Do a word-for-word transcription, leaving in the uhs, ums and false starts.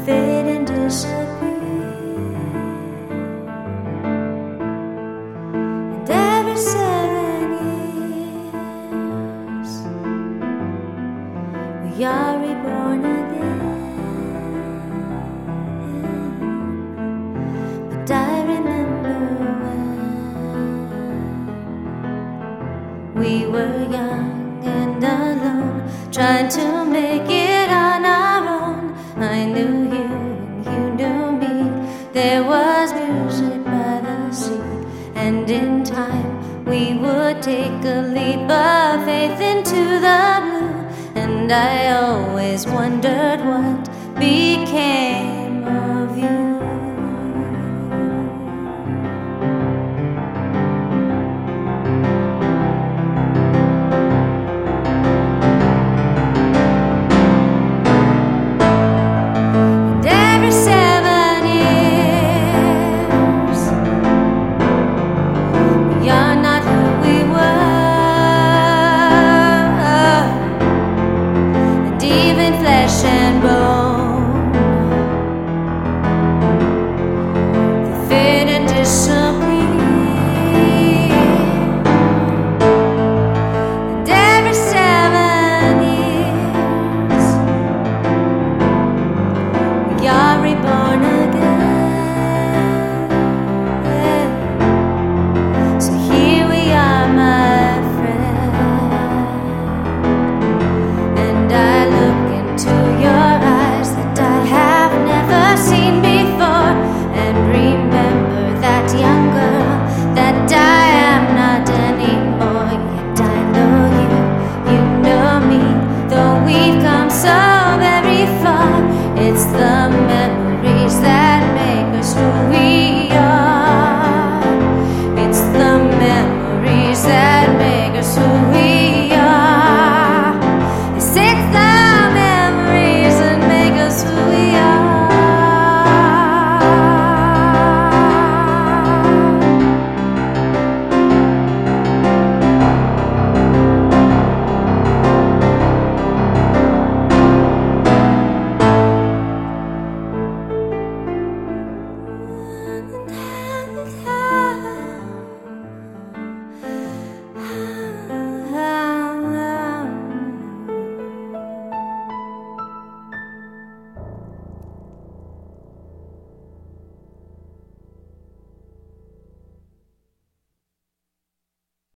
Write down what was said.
fade and disappear. And every seven years we are reborn again. But I remember when we were young and alone, trying to make it on our own. I knew you and you knew me. There was music by the sea, and in time we would take a leap of faith into the blue. And I always wondered what became